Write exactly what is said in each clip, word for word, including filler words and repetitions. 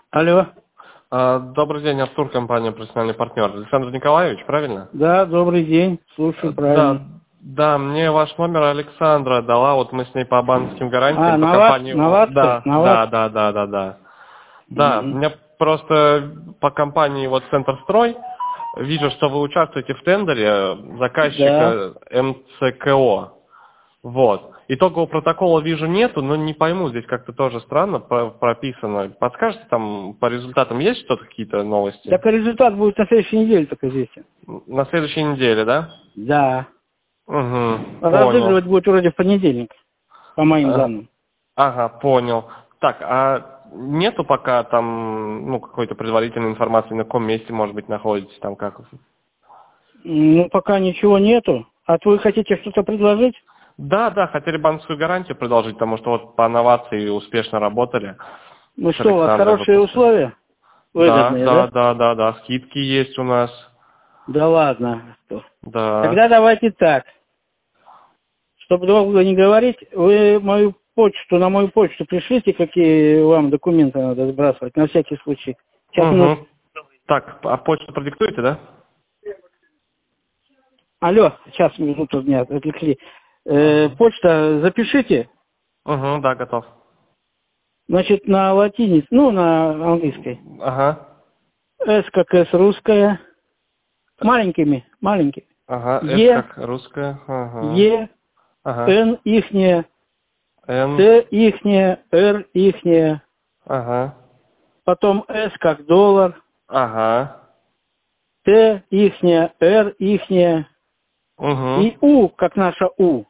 Алло. А, Добрый день, Артур, компания «Профессиональный партнер». Александр Николаевич, правильно? Да, добрый день. Слушаю, правильно. Да, да, мне ваш номер Александра дала, вот мы с ней по банковским гарантиям, А, по на вас, компании... на вас, Да, на вас. да, да, да, да, да. Да, Мгм. мне просто по компании вот «Центрстрой» вижу, что вы участвуете в тендере Да. заказчика эм цэ ка о. Вот. Итогового протокола вижу нету, но не пойму, здесь как-то тоже странно про- прописано. Подскажете, там по результатам есть что-то, какие-то новости? Так результат будет на следующей неделе только известен. На следующей неделе, да? Да. Угу, понял. Разыгрывать будет вроде в понедельник, по моим А, данным. Ага, понял. Так, а нету пока там, ну, какой-то предварительной информации, на каком месте, может быть, находитесь, там как? Ну, пока ничего нету. А вы хотите что-то предложить? Да, да, хотели банковскую гарантию продолжить, потому что вот по новации успешно работали Ну с что, у вас Александром хорошие выпускали. условия? Да, Выгодные, да, да? да, да, да, скидки есть у нас. Да ладно. Да. Тогда давайте так. Чтобы долго не говорить, вы мою почту, на мою почту пришлите, какие вам документы надо сбрасывать, на всякий случай. Сейчас минут. Угу. Так, а почту продиктуете, да? Алло, сейчас минуту меня отвлекли. Э, Ага. почта запишите, Угу, да, готов. значит, на латинице, ну, на английской. Ага. С как С русская, маленькими, маленькими. Ага, С Е, как русская. Ага. Е, Ага. Н ихняя, Н. Т ихняя, Р ихняя, Ага. потом С как доллар, Ага. Т ихняя, Р ихняя, Угу. и У, как наша У.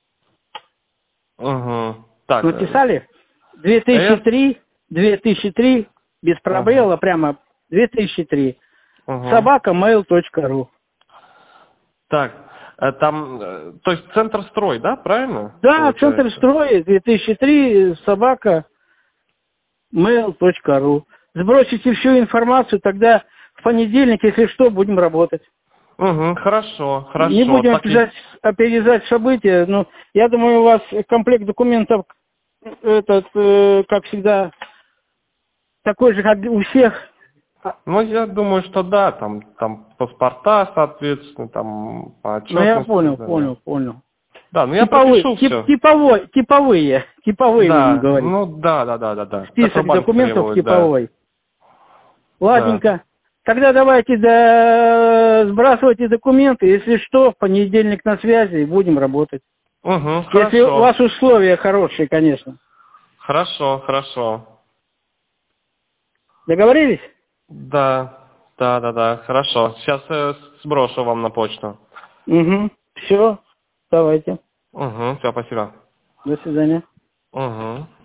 Угу. Так. э, Написали? две тысячи С. три, две тысячи три, без Угу. пробела, прямо две тысячи три. Угу. собака mail точка ру. Так. э, Там, э, то есть центр строй, да, правильно? Да, центр Получается. строя, две тысячи три, собака mail точка ру. Сбросите всю информацию, тогда в понедельник, если что, будем работать. Угу, хорошо, Не хорошо. будем Так и... опережать, опережать события, но я думаю, у вас комплект документов, этот, э, как всегда, такой же, как у всех. Ну, я думаю, что да, там, там паспорта, соответственно, там по Ну, я отчетности, понял, да, да. понял, понял. Да, ну я Типовые, пропишу тип, все. типовой, типовые, типовые будем Да, говорить. ну да, да, да, да, да. Который Список банк документов требует, да. типовой. Да. Ладненько. Тогда давайте да, сбрасывайте документы. Если что, в понедельник на связи и будем работать. Угу, Если у хорошо. вас условия хорошие, конечно. Хорошо, хорошо. Договорились? Да, да, да, да, хорошо. Сейчас э, сброшу вам на почту. Угу. Все. Давайте. Угу, все, спасибо. До свидания. Угу.